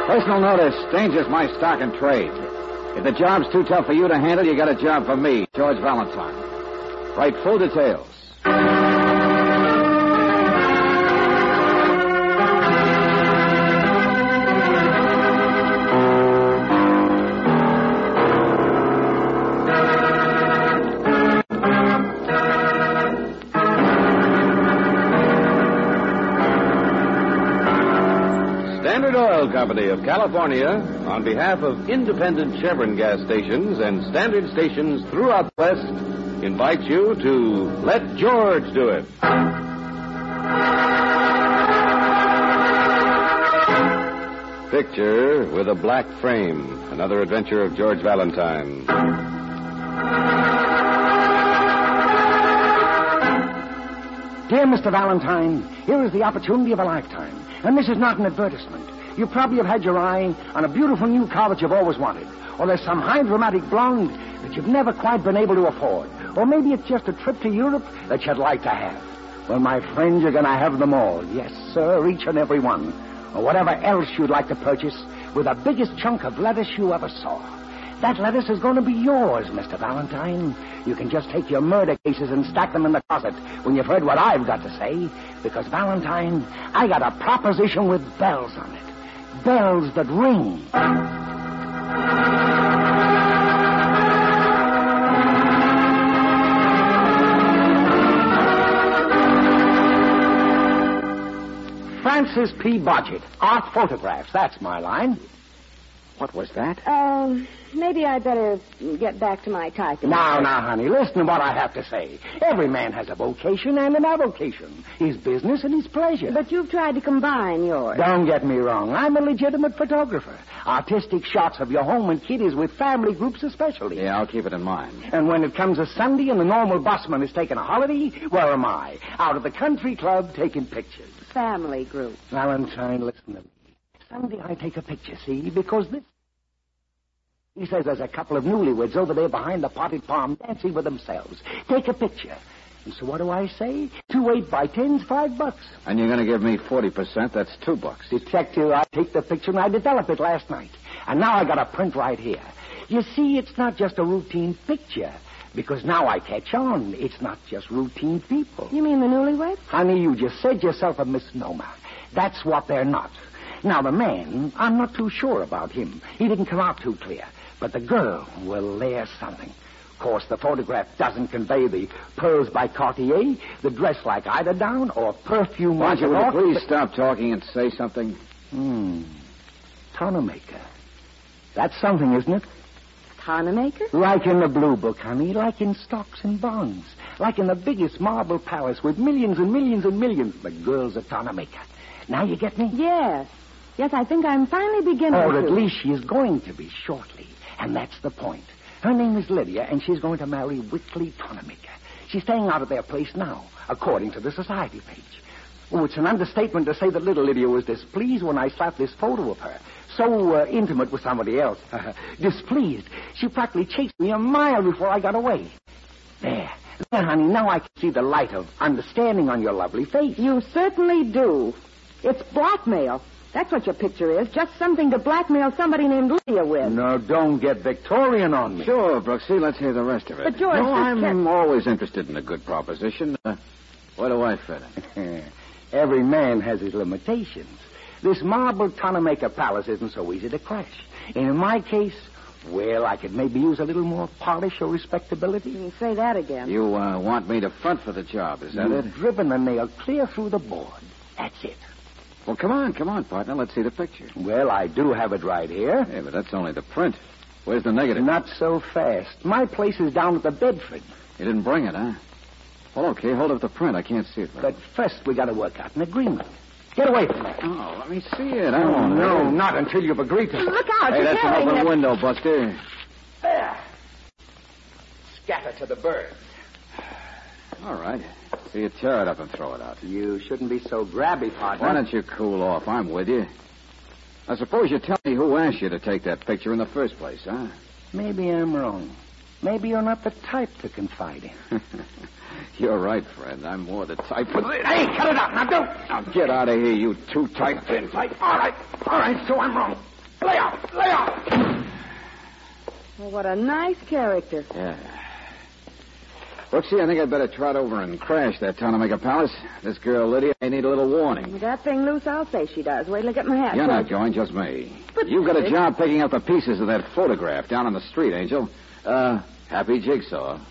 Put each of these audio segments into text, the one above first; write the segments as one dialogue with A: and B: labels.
A: Personal notice, danger's my stock and trade. If the job's too tough for you to handle, you got a job for me, George Valentine. Write full details.
B: Standard Oil Company of California, on behalf of independent Chevron gas stations and standard stations throughout the West, invites you to Let George Do It. Picture with a Black Frame, another adventure of George Valentine.
C: Dear Mr. Valentine, here is the opportunity of a lifetime. And this is not an advertisement. You probably have had your eye on a beautiful new car that you've always wanted. Or there's some high-dramatic blonde that you've never quite been able to afford. Or maybe it's just a trip to Europe that you'd like to have. Well, my friend, you're going to have them all. Yes, sir, each and every one. Or whatever else you'd like to purchase with the biggest chunk of lettuce you ever saw. That lettuce is going to be yours, Mr. Valentine. You can just take your murder cases and stack them in the closet when you've heard what I've got to say. Because, Valentine, I got a proposition with bells on it. Bells that ring. Francis P. Bodgett, art photographs. That's my line. What was that?
D: Maybe I'd better get back to my typing.
C: Now, honey, listen to what I have to say. Every man has a vocation and an avocation. His business and his pleasure.
D: But you've tried to combine yours.
C: Don't get me wrong. I'm a legitimate photographer. Artistic shots of your home and kiddies with family groups especially.
A: Yeah, I'll keep it in mind.
C: And when it comes a Sunday and the normal busman is taking a holiday, where am I? Out at the country club taking pictures.
D: Family group.
C: Valentine, listen to me. Sunday I take a picture, see, because this... He says there's a couple of newlyweds over there behind the potted palm dancing with themselves. Take a picture. And so what do I say? 2 8x10s, $5.
A: And you're going to give me 40%, that's $2.
C: Detective, I take the picture and I develop it last night. And now I got a print right here. You see, it's not just a routine picture. Because now I catch on. It's not just routine people.
D: You mean the newlyweds?
C: Honey, you just said yourself a misnomer. That's what they're not. Now, the man, I'm not too sure about him. He didn't come out too clear. But the girl, well, there's something. Of course, the photograph doesn't convey the pearls by Cartier, the dress like eiderdown, or perfume...
A: Why don't you please stop talking and say something?
C: Tonemaker. That's something, isn't it?
D: Tonemaker?
C: Like in the Blue Book, honey. Like in stocks and bonds. Like in the biggest marble palace with millions and millions and millions. The girl's a tonemaker. Now you get me?
D: Yes. Yes, I think I'm finally beginning
C: Or
D: to.
C: at least she is going to be shortly. And that's the point. Her name is Lydia, and she's going to marry Whitley Tonemaker. She's staying out of their place now, according to the society page. Oh, it's an understatement to say that little Lydia was displeased when I slapped this photo of her. So intimate with somebody else. Displeased. She practically chased me a mile before I got away. There, honey, now I can see the light of understanding on your lovely face.
D: You certainly do. It's blackmail. That's what your picture is. Just something to blackmail somebody named Lydia with.
C: No, don't get Victorian on me.
A: Sure, Brooksy, let's hear the rest of it.
D: But, George,
A: no, I'm always interested in a good proposition. Where do I fit in?
C: Every man has his limitations. This marble Tonemaker palace isn't so easy to crash. And in my case, well, I could maybe use a little more polish or respectability.
D: You say that again.
A: You want me to front for the job, is that it?
C: Driven the nail clear through the board. That's it.
A: Well, come on, partner. Let's see the picture.
C: Well, I do have it right here.
A: Yeah, but that's only the print. Where's the negative?
C: Not so fast. My place is down at the Bedford.
A: You didn't bring it, huh? Well, okay, hold up the print. I can't see it.
C: But first, we got to work out an agreement. Get away from there.
A: Oh, let me see it. I won't.
C: No, not until you've agreed to it.
D: Look out.
A: Hey,
D: you're
A: that's an
D: carrying
A: open
D: it.
A: window, Buster.
C: There. Scatter to the birds.
A: All right. So you tear it up and throw it out.
C: You shouldn't be so grabby, partner.
A: Why don't you cool off? I'm with you. I suppose you tell me who asked you to take that picture in the first place, huh?
C: Maybe I'm wrong. Maybe you're not the type to confide in.
A: You're right, friend. I'm more the type for...
C: Hey, cut it out. Now, don't.
A: Now, get out of here, you two-type thin type.
C: All right, so I'm wrong. Lay off! Lay off!
D: Well, what a nice character.
A: Yeah. Brooksy, I think I'd better trot over and crash that Tonamaker Palace. This girl, Lydia, may need a little warning.
D: With that thing loose, I'll say she does. Wait till I get my hat.
A: You're not going, just me.
D: But
A: You've got a
D: Sid-
A: job picking up the pieces of that photograph down on the street, Angel. Happy jigsaw.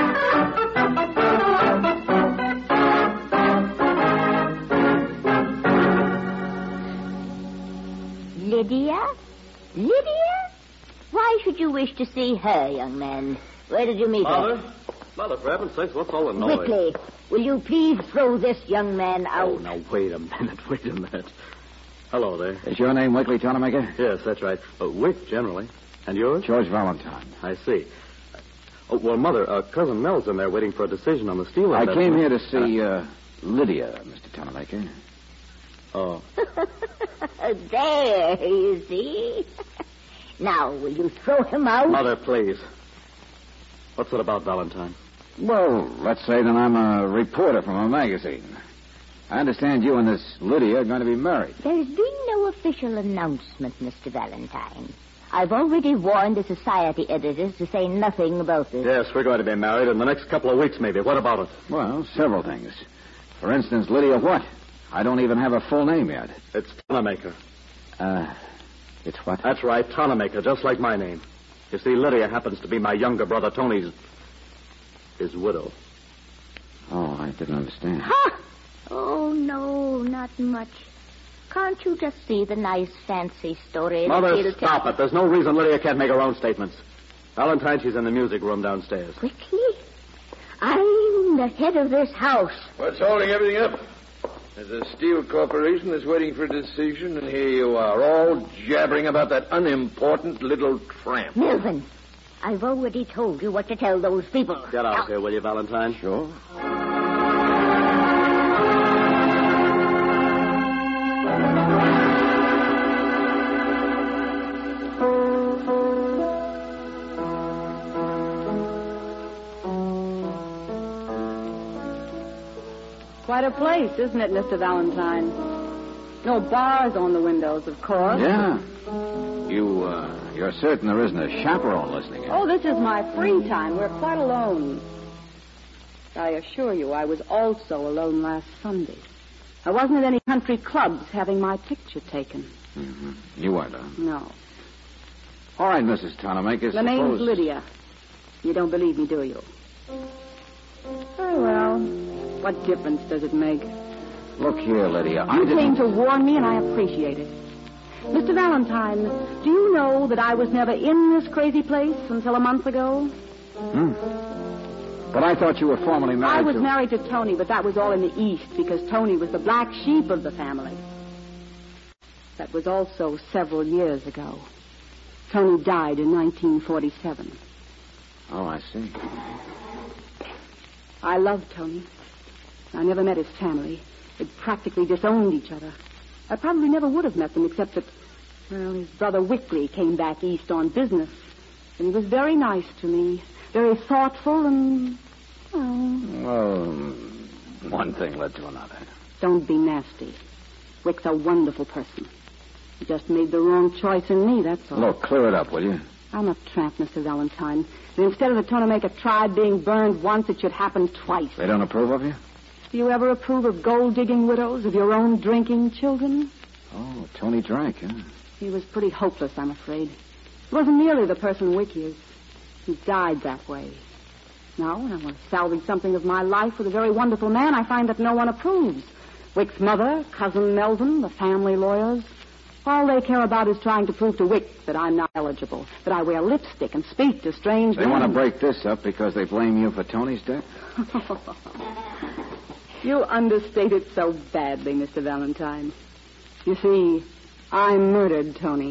E: Lydia? Lydia? Why should you wish to see her, young man? Where did you meet her?
B: Mother, for heaven's sakes, what's all the noise?
E: Quickly, will you please throw this young man out?
F: Oh, now, wait a minute. Hello there.
A: Is your name Wickley Tonamaker?
F: Yes, that's right. Wick, generally. And yours?
A: George Valentine.
F: I see. Oh, well, Mother, Cousin Mel's in there waiting for a decision on the steel
A: I
F: investment.
A: came here to see, Lydia, Mr. Tonamaker.
F: Oh.
E: There, you see. Now, will you throw him out?
F: Mother, please. What's it about, Valentine?
A: Well, let's say that I'm a reporter from a magazine. I understand you and this Lydia are going to be married.
E: There's been no official announcement, Mr. Valentine. I've already warned the society editors to say nothing about this.
F: Yes, we're going to be married in the next couple of weeks, maybe. What about it?
A: Well, several things. For instance, Lydia what? I don't even have a full name yet.
F: It's Tonamaker.
A: It's what?
F: That's right, Tonamaker, just like my name. You see, Lydia happens to be my younger brother Tony's... his widow.
A: Oh, I didn't understand.
E: Ha! Oh, no, not much. Can't you just see the nice, fancy story? that
F: Mother,
E: he'll
F: stop
E: tell?
F: it. There's no reason Lydia can't make her own statements. Valentine, she's in the music room downstairs.
E: Quickly? I'm the head of this house.
G: What's holding everything up? There's a steel corporation that's waiting for a decision, and here you are, all jabbering about that unimportant little tramp.
E: Melvin, I've already told you what to tell those people.
F: Get out of here, will you, Valentine?
A: Sure.
D: Quite a place, isn't it, Mr. Valentine? No bars on the windows, of course.
A: Yeah. You're certain there isn't a chaperone listening in?
D: Oh, this is my free time. We're quite alone. I assure you, I was also alone last Sunday. I wasn't at any country clubs having my picture taken.
A: Mm-hmm. You weren't, huh?
D: No.
A: All right, Mrs. Tonamaker.
D: The name's Lydia. You don't believe me, do you? Oh, well, what difference does it make?
A: Look here, Lydia. I
D: You
A: didn't...
D: came to warn me, and I appreciate it. Mr. Valentine, do you know that I was never in this crazy place until a month ago?
A: But I thought you were formally married
D: I was
A: to...
D: married to Tony, but that was all in the East because Tony was the black sheep of the family. That was also several years ago. Tony died in 1947.
A: Oh, I see.
D: I loved Tony. I never met his family. They'd practically disowned each other. I probably never would have met them except that, well, his brother Wickley came back east on business. And he was very nice to me. Very thoughtful and,
A: Well, one thing led to another.
D: Don't be nasty. Wick's a wonderful person. He just made the wrong choice in me, that's all.
A: Look, clear it up, will you?
D: I'm a tramp, Mr. Valentine. And instead of the Tonamaker tribe being burned once, it should happen twice.
A: They don't approve of you?
D: Do you ever approve of gold-digging widows, of your own drinking children?
A: Oh, Tony drank, huh?
D: He was pretty hopeless, I'm afraid. He wasn't nearly the person Wick is. He died that way. Now, when I want to salvage something of my life with a very wonderful man, I find that no one approves. Wick's mother, Cousin Melvin, the family lawyers. All they care about is trying to prove to Wick that I'm not eligible, that I wear lipstick and speak to strange
A: They
D: men.
A: want to break this up because they blame you for Tony's death?
D: You understate it so badly, Mr. Valentine. You see, I murdered Tony.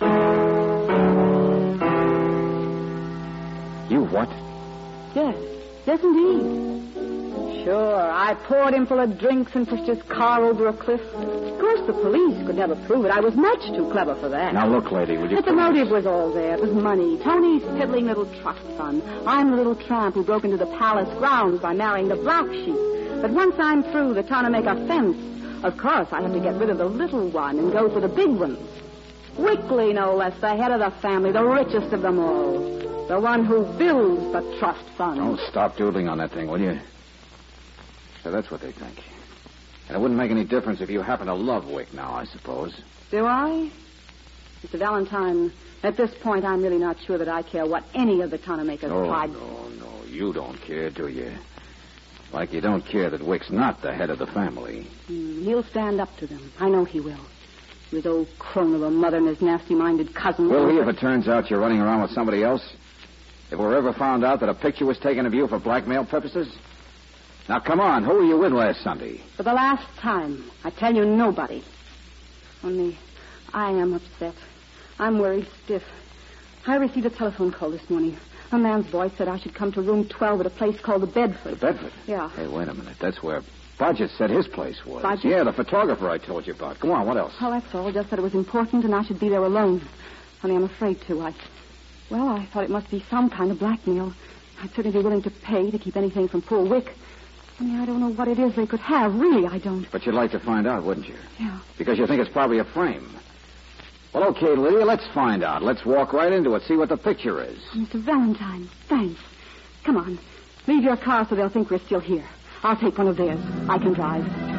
A: You what?
D: Yes. Yes, indeed. Sure, I poured him full of drinks and pushed his car over a cliff. Of course, the police could never prove it. I was much too clever for that.
A: Now, look, lady, would you...
D: But the motive was all there. It was money. Tony's piddling little trust fund. I'm the little tramp who broke into the palace grounds by marrying the black sheep. But once I'm through the Tonamaker fence, of course I have to get rid of the little one and go for the big ones. Wickley, no less, the head of the family, the richest of them all. The one who builds the trust fund.
A: Don't stop doodling on that thing, will you? So that's what they think. And it wouldn't make any difference if you happen to love Wick now, I suppose.
D: Do I? Mr. Valentine, at this point, I'm really not sure that I care what any of the Tonamakers tried.
A: No, you don't care, do you? Like you don't care that Wick's not the head of the family.
D: He'll stand up to them. I know he will. His old crone of a mother and his nasty-minded cousin.
A: Will he if it turns out you're running around with somebody else? If we're ever found out that a picture was taken of you for blackmail purposes? Now, come on. Who were you with last Sunday?
D: For the last time, I tell you, nobody. Only, I am upset. I'm worried stiff. I received a telephone call this morning. A man's voice said I should come to room 12 at a place called the Bedford.
A: The Bedford?
D: Yeah.
A: Hey, wait a minute. That's where Bodgett said his place was.
D: Bodgett?
A: Yeah, the photographer I told you about. Go on, what else?
D: Oh, that's all. Just that it was important and I should be there alone. Only I'm afraid to. I thought it must be some kind of blackmail. I'd certainly be willing to pay to keep anything from poor Wick. Only I don't know what it is they could have. Really, I don't.
A: But you'd like to find out, wouldn't you?
D: Yeah.
A: Because you think it's probably a frame. Well, okay, Lydia, let's find out. Let's walk right into it, see what the picture is.
D: Oh, Mr. Valentine, thanks. Come on. Leave your car so they'll think we're still here. I'll take one of theirs. I can drive.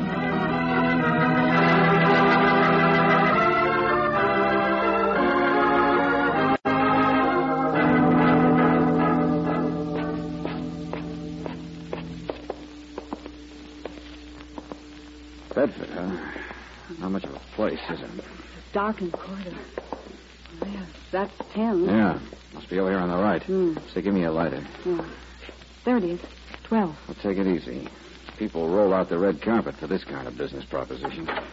A: Bedford, huh? Not much of a place, is it?
D: It's dark in the corridor. Yes, that's 10.
A: Yeah. Must be over here on the right. So give me a lighter.
D: Yeah. There it is. 12.
A: Well, take it easy. People roll out the red carpet for this kind of business proposition. I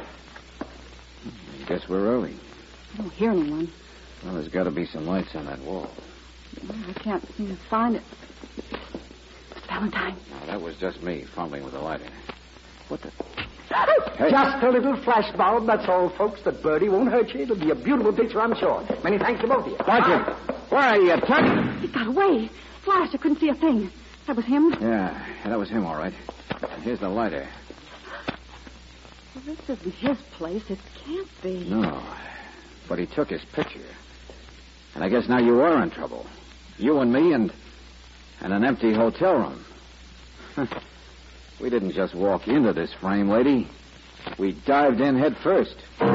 A: guess we're early.
D: I don't hear anyone.
A: Well, there's got to be some lights on that wall.
D: I can't seem to find it. Valentine.
A: No, that was just me fumbling with the lighter. What the...
C: Hey. Just a little flash bulb, that's all, folks. The birdie won't hurt you. It'll be a beautiful picture, I'm sure. Many thanks to both of you.
A: Bodgett! Where are you, Tuck?
D: He got away. Flash, I couldn't see a thing. That was him?
A: Yeah, that was him, all right. And here's the lighter.
D: Well, this isn't his place. It can't be.
A: No, but he took his picture. And I guess now you are in trouble. You and me and an empty hotel room. We didn't just walk into this frame, lady. We dived in head first.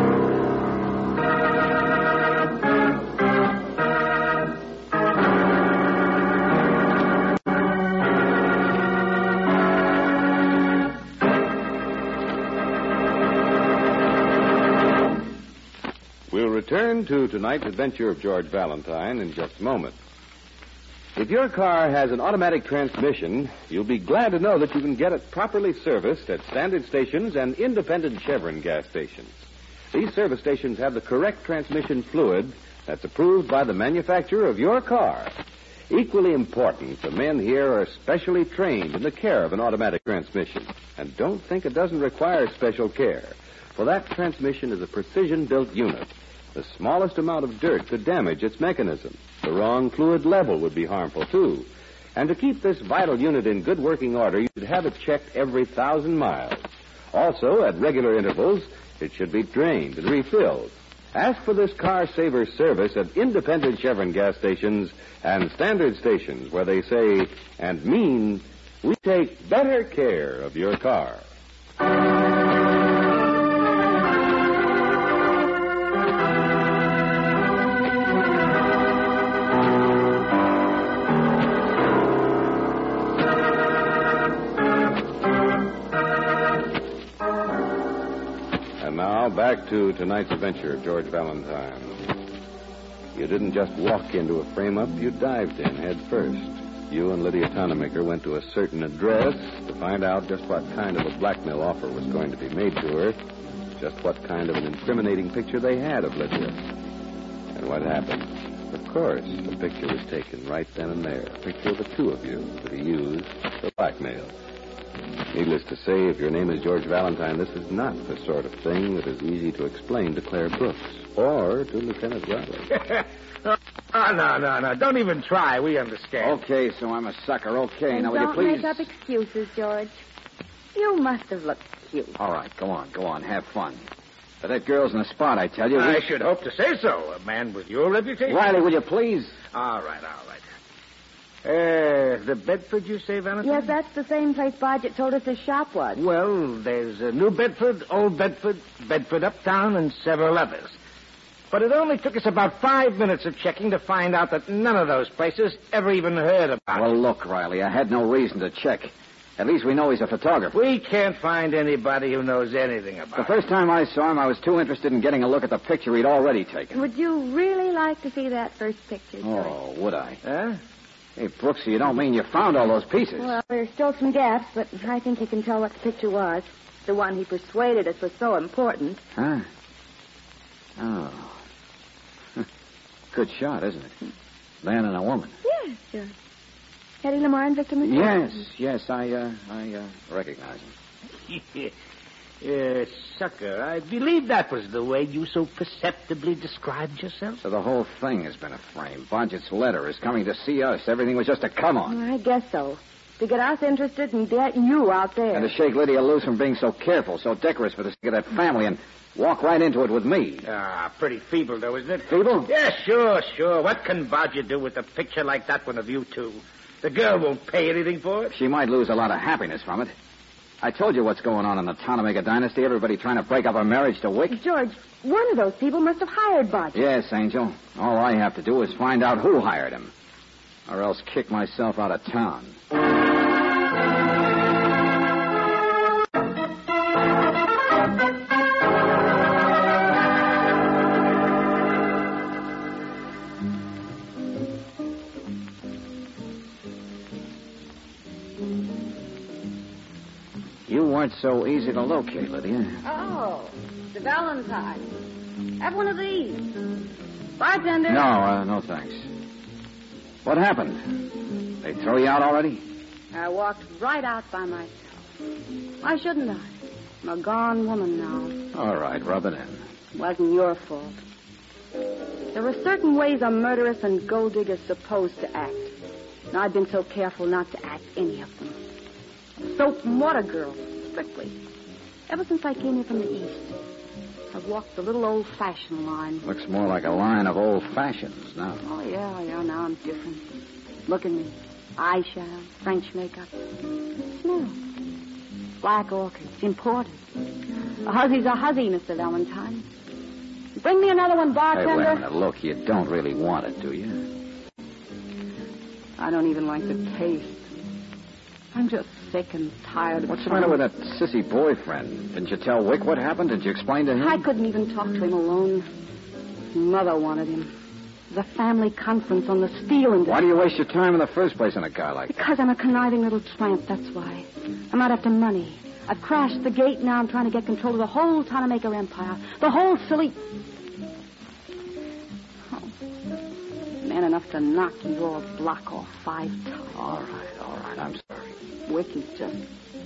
B: We'll return to tonight's adventure of George Valentine in just a moment. If your car has an automatic transmission, you'll be glad to know that you can get it properly serviced at standard stations and independent Chevron gas stations. These service stations have the correct transmission fluid that's approved by the manufacturer of your car. Equally important, the men here are specially trained in the care of an automatic transmission. And don't think it doesn't require special care, for that transmission is a precision-built unit. The smallest amount of dirt could damage its mechanism. The wrong fluid level would be harmful, too. And to keep this vital unit in good working order, you should have it checked every 1,000 miles. Also, at regular intervals, it should be drained and refilled. Ask for this Car Saver service at independent Chevron gas stations and standard stations where they say and mean, we take better care of your car. Now, back to tonight's adventure of George Valentine. You didn't just walk into a frame-up, you dived in head first. You and Lydia Tonamaker went to a certain address to find out just what kind of a blackmail offer was going to be made to her, just what kind of an incriminating picture they had of Lydia. And what happened? Of course, the picture was taken right then and there, a picture of the two of you that he used for blackmail. Needless to say, if your name is George Valentine, this is not the sort of thing that is easy to explain to Claire Brooks or to Lieutenant Riley.
C: No. Don't even try. We understand.
A: Okay, so I'm a sucker. Okay,
E: And
A: now will you
E: don't
A: please...
E: make up excuses, George. You must have looked cute.
A: All right, go on. Have fun. But that girl's in the spot, I tell you.
C: I should hope to say so. A man with your reputation.
A: Riley, will you please?
C: All right. The Bedford, you say, Valentine?
E: Yes, that's the same place Bodgett told us his shop was.
C: Well, there's New Bedford, Old Bedford, Bedford Uptown, and several others. But it only took us about 5 minutes of checking to find out that none of those places ever even heard about
A: Well,
C: it.
A: look, Riley, I had no reason to check. At least we know he's a photographer.
C: We can't find anybody who knows anything about
A: The first time I saw him, I was too interested in getting a look at the picture he'd already taken.
E: Would you really like to see that first picture, George?
A: Oh, would I?
C: it. Huh?
A: Hey, Brooksy, you don't mean you found all those pieces?
E: Well, there's still some gaps, but I think you can tell what the picture was. The one he persuaded us was so important.
A: Huh? Oh. Good shot, isn't it? Man and a woman.
E: Yes, George. Hetty Lamar and Victor McCall.
A: Yes, I recognize him.
C: Sucker, I believe that was the way you so perceptibly described yourself.
A: So the whole thing has been a frame. Bodgett's letter is coming to see us. Everything was just a come-on.
E: I guess so. To get us interested and get you out there.
A: And to shake Lydia loose from being so careful, so decorous for the sake of that family, and walk right into it with me.
C: Pretty feeble, though, isn't it?
A: Feeble?
C: Yeah, sure. What can Bodgett do with a picture like that one of you two? The girl won't pay anything for it.
A: She might lose a lot of happiness from it. I told you what's going on in the Tonamaker dynasty. Everybody trying to break up her marriage to Wick.
E: George, one of those people must have hired Bodgett.
A: Yes, Angel. All I have to do is find out who hired him. Or else kick myself out of town. You weren't so easy to locate, Lydia.
D: Oh, the Valentine. Have one of these. Bartender.
A: No thanks. What happened? They throw you out already?
D: I walked right out by myself. Why shouldn't I? I'm a gone woman now.
A: All right, rub it in.
D: Wasn't your fault. There are certain ways a murderess and gold digger's supposed to act. And I've been so careful not to act any of them. Soap and water girl, strictly. Ever since I came here from the East, I've walked the little old-fashioned line.
A: Looks more like a line of old fashions now.
D: Oh, yeah, now I'm different. Look at me. Eyeshadow, French makeup. Smell. Black orchids, imported. A huzzy's a huzzy, Mr. Valentine. Bring me another one,
A: Hey,
D: bartender.
A: wait a minute. Look, you don't really want it, do you?
D: I don't even like the taste. I'm just sick and tired of
A: What's the matter with that sissy boyfriend? Didn't you tell Wick what happened? Did you explain to him?
D: I couldn't even talk to him alone. His mother wanted him. There's a family conference on the steel industry.
A: Why do you waste your time in the first place on a guy like that?
D: Because I'm a conniving little tramp, that's why. I'm out after money. I've crashed the gate, now I'm trying to get control of the whole Tonamaker empire. The whole silly... Oh. Man enough to knock your block off 5 times.
A: All right. I'm sorry.
D: Wick is just...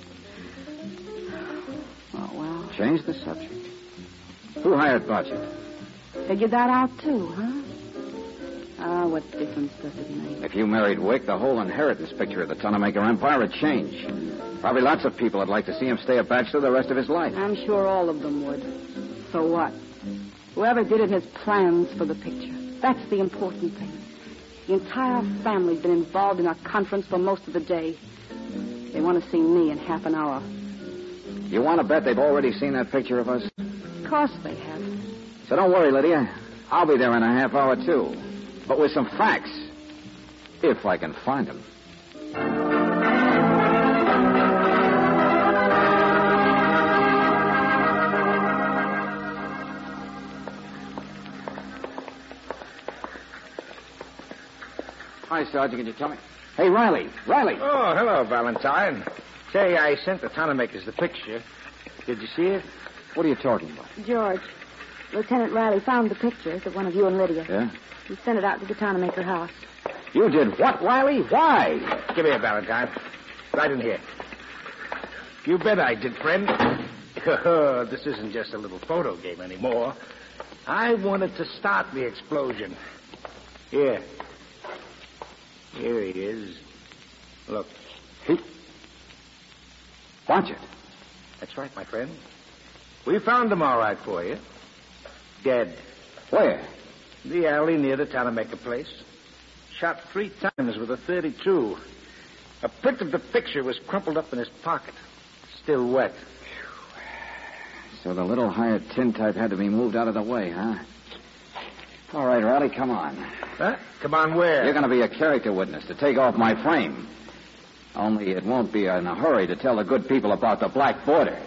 D: Oh, well.
A: Change the subject. Who hired Bodgett?
D: Figured that out, too, huh? What difference does it make?
A: If you married Wick, the whole inheritance picture of the Tonamaker empire would change. Probably lots of people would like to see him stay a bachelor the rest of his life.
D: I'm sure all of them would. So what? Whoever did it has plans for the picture. That's the important thing. The entire family's been involved in a conference for most of the day. They want to see me in half an hour.
A: You want to bet they've already seen that picture of us?
D: Of course they have.
A: So don't worry, Lydia. I'll be there in a half hour, too. But with some facts. If I can find them. Hi, Sergeant. Can you tell me? Hey, Riley.
C: Oh, hello, Valentine. Say, I sent the Tonamakers the picture. Did you see it?
A: What are you talking about?
E: George, Lieutenant Riley found the pictures of one of you and Lydia.
A: Yeah?
E: He sent it out to the Tonamaker house.
A: You did what, Riley? Why?
C: Give here, Valentine. Right in here. You bet I did, friend. This isn't just a little photo game anymore. I wanted to start the explosion. Here. Here he is. Look.
A: Bodgett.
C: That's right, my friend. We found him all right for you. Dead.
A: Where?
C: The alley near the Tanamaker place. Shot 3 times with a .32. A print of the picture was crumpled up in his pocket. Still wet.
A: So the little hired tintype had to be moved out of the way, huh? All right, Riley, come on.
C: Huh? Come on where?
A: You're going to be a character witness to take off my frame. Only it won't be in a hurry to tell the good people about the Black Border.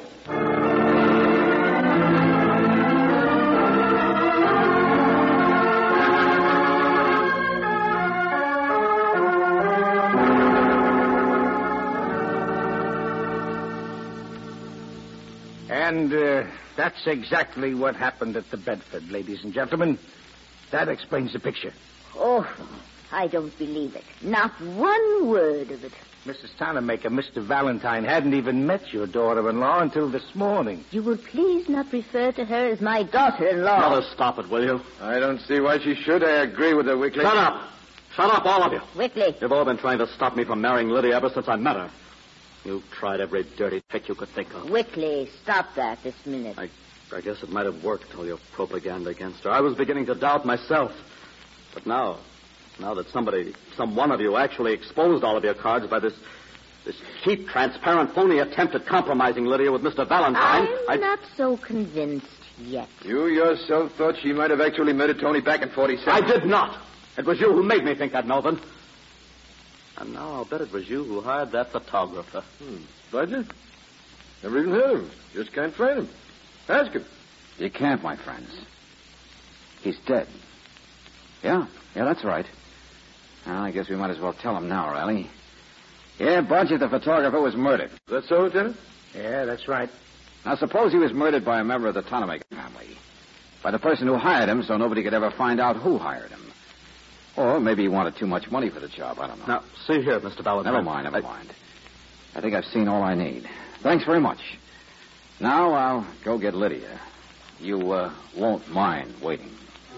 C: And that's exactly what happened at the Bedford, ladies and gentlemen. That explains the picture.
E: Oh, I don't believe it. Not one word of it.
C: Mrs. Tanamaker, Mr. Valentine hadn't even met your daughter-in-law until this morning.
E: You will please not refer to her as my daughter-in-law.
F: Mother, stop it, will you?
G: I don't see why she should. I agree with her, Wickley.
F: Shut up. Shut up, all of you.
E: Wickley.
F: You've all been trying to stop me from marrying Lydia ever since I met her. You've tried every dirty trick you could think of.
E: Wickley, stop that this minute.
F: I guess it might have worked, all your propaganda against her. I was beginning to doubt myself. But now that some one of you actually exposed all of your cards by this cheap, transparent, phony attempt at compromising Lydia with Mr. Valentine...
E: I'm not so convinced yet.
G: You yourself thought she might have actually murdered Tony back in 47.
F: I did not. It was you who made me think that, Melvin. And now I'll bet it was you who hired that photographer.
G: Badger? Never even heard of him. Just can't find him. Ask him.
A: You can't, my friends. He's dead. Yeah, that's right. Well, I guess we might as well tell him now, Riley. Yeah, Bodger, the photographer, was murdered.
G: Is that so, Lieutenant?
C: Yeah, that's right.
A: Now, suppose he was murdered by a member of the Tanamaker family. By the person who hired him, so nobody could ever find out who hired him. Or maybe he wanted too much money for the job. I don't know.
F: Now, see here, Mr. Valentine.
A: Never mind. I think I've seen all I need. Thanks very much. Now I'll go get Lydia. You won't mind waiting.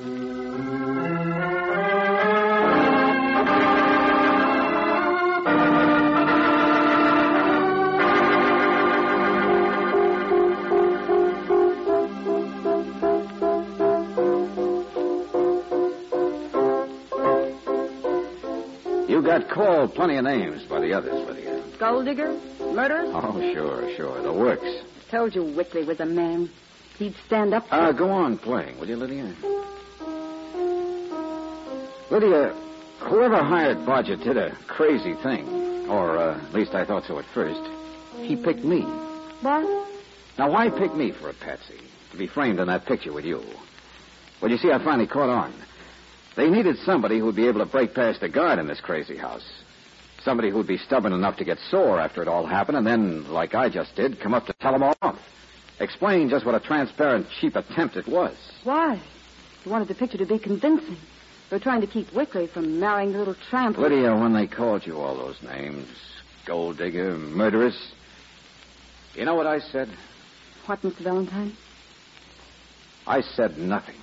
A: You got called plenty of names by the others, Lydia.
D: Gold digger? Murderers?
A: Oh, sure. The works.
D: Told you Wickley was a man. He'd stand up.
A: Go on playing, will you, Lydia? Lydia, whoever hired Bodger did a crazy thing. Or at least I thought so at first. He picked me.
D: What?
A: Now, why pick me for a patsy? To be framed in that picture with you? Well, you see, I finally caught on. They needed somebody who'd be able to break past the guard in this crazy house. Somebody who'd be stubborn enough to get sore after it all happened and then, like I just did, come up to tell them all off. Explain just what a transparent, cheap attempt it was.
D: Why? You wanted the picture to be convincing. You were trying to keep Wickley from marrying the little tramp.
A: Lydia, when they called you all those names, gold digger, murderess, you know what I said?
D: What, Mr. Valentine?
A: I said nothing.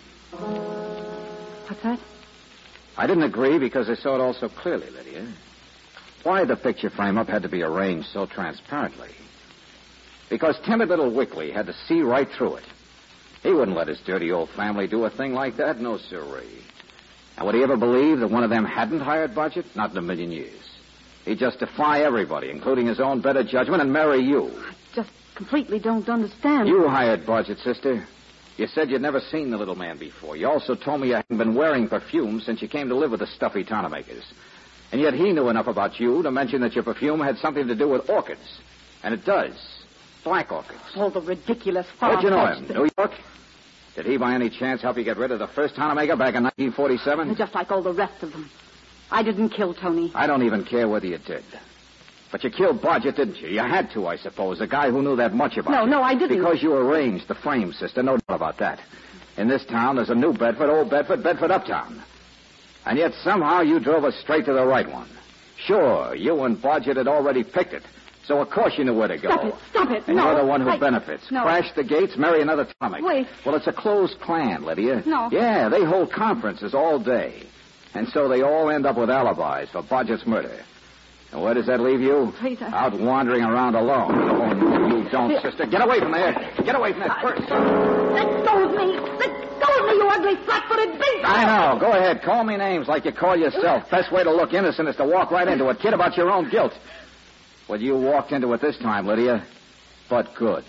D: What's that?
A: I didn't agree because I saw it all so clearly, Lydia. Why the picture frame-up had to be arranged so transparently. Because timid little Wickley had to see right through it. He wouldn't let his dirty old family do a thing like that, no sirree. And would he ever believe that one of them hadn't hired Bodger? Not in a million years. He'd just defy everybody, including his own better judgment, and marry you.
D: I just completely don't understand.
A: You hired Bodger, sister. You said you'd never seen the little man before. You also told me you hadn't been wearing perfume since you came to live with the stuffy Tanamakers. And yet he knew enough about you to mention that your perfume had something to do with orchids. And it does. Black orchids.
D: All the ridiculous farce.
A: How'd you know him? New York? Did he by any chance help you get rid of the first Tanamaker back in 1947?
D: Just like all the rest of them. I didn't kill Tony.
A: I don't even care whether you did. But you killed Bodger, didn't you? You had to, I suppose. A guy who knew that much about you.
D: No, I didn't.
A: Because you arranged the frame, sister. No doubt about that. In this town, there's a New Bedford, Old Bedford, Bedford Uptown. And yet somehow you drove us straight to the right one. Sure, you and Bodger had already picked it. So of course you knew where to go.
D: Stop it.
A: And
D: no,
A: you're the one who benefits.
D: No.
A: Crash the gates, marry another Tanamaker.
D: Wait.
A: Well, it's a closed clan, Lydia.
D: No.
A: Yeah, they hold conferences all day. And so they all end up with alibis for Bodger's murder. And where does that leave you?
D: Please,
A: Out wandering around alone. Oh, you don't, sister. Get away from there. Get away from that purse.
D: Let go of me. Let go of me, you ugly, flat-footed beast.
A: I know. Go ahead. Call me names like you call yourself. Best way to look innocent is to walk right into it. Kid about your own guilt. Well, you walked into it this time, Lydia. But good.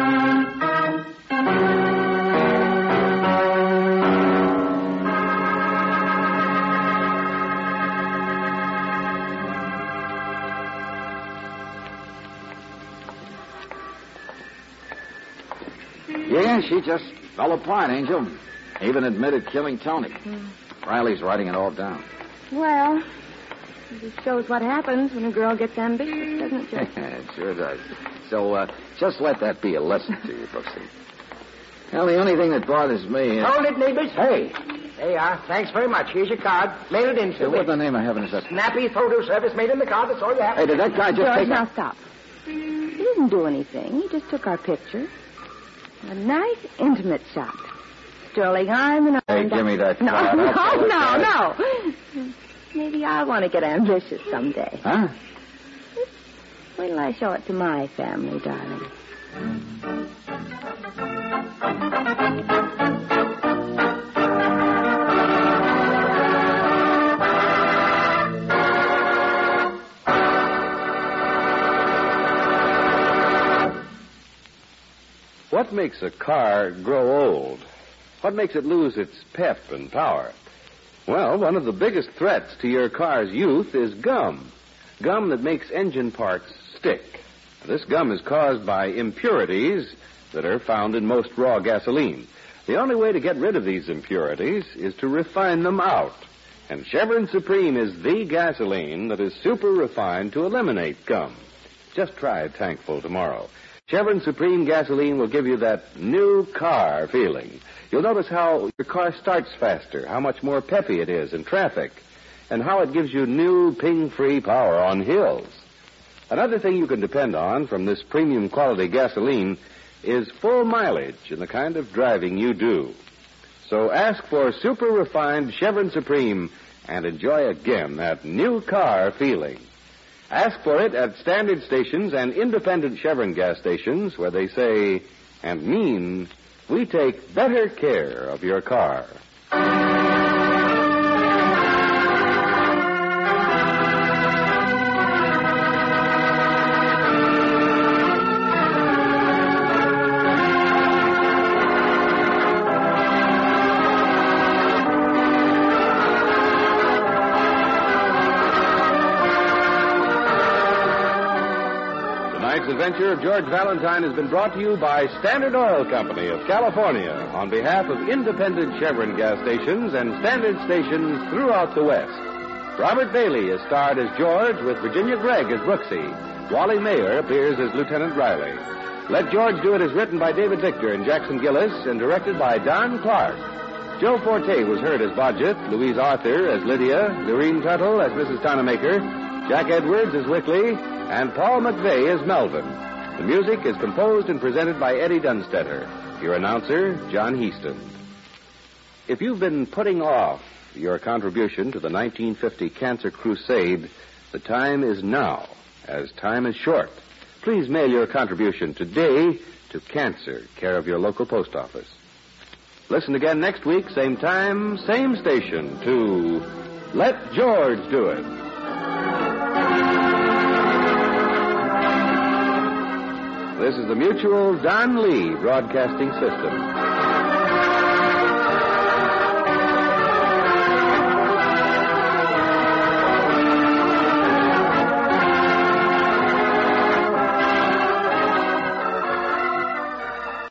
A: Yeah, she just fell apart, Angel. Even admitted killing Tony. Riley's writing it all down.
D: Well, it shows what happens when a girl gets ambitious, doesn't it, Joe?
A: It sure does. So, just let that be a lesson to you, Brooksy. Well, the only thing that bothers me is...
C: Hold it, neighbors. Hey. There you are. Thanks very much. Here's your card. Mail it in to
A: What the name of heaven is that?
C: Snappy photo service made in the card. That's all you have.
A: Hey, did that guy just
D: George,
A: take...
D: now stop. He didn't do anything. He just took our picture. A nice, intimate shot. Sterling arm and arm.
A: Hey, give me that
D: No,
A: card.
D: no. Maybe I'll want to get ambitious someday.
A: Huh?
D: Wait till I show it to my family, darling.
B: What makes a car grow old? What makes it lose its pep and power? Well, one of the biggest threats to your car's youth is gum. Gum that makes engine parts stick. This gum is caused by impurities that are found in most raw gasoline. The only way to get rid of these impurities is to refine them out. And Chevron Supreme is the gasoline that is super refined to eliminate gum. Just try a tankful tomorrow. Chevron Supreme gasoline will give you that new car feeling. You'll notice how your car starts faster, how much more peppy it is in traffic, and how it gives you new ping-free power on hills. Another thing you can depend on from this premium quality gasoline is full mileage in the kind of driving you do. So ask for super refined Chevron Supreme and enjoy again that new car feeling. Ask for it at standard stations and independent Chevron gas stations where they say and mean, we take better care of your car. Tonight's adventure of George Valentine has been brought to you by Standard Oil Company of California on behalf of independent Chevron gas stations and standard stations throughout the West. Robert Bailey is starred as George with Virginia Gregg as Brooksy. Wally Mayer appears as Lieutenant Riley. Let George Do It is written by David Victor and Jackson Gillis and directed by Don Clark. Joe Forte was heard as Bodgett, Louise Arthur as Lydia, Lorene Tuttle as Mrs. Tonemaker, Jack Edwards as Wickley, and Paul McVeigh as Melvin. The music is composed and presented by Eddie Dunstetter. Your announcer, John Heaston. If you've been putting off your contribution to the 1950 Cancer Crusade, the time is now, as time is short. Please mail your contribution today to Cancer, care of your local post office. Listen again next week, same time, same station, to Let George Do It. This is the Mutual Don Lee Broadcasting System.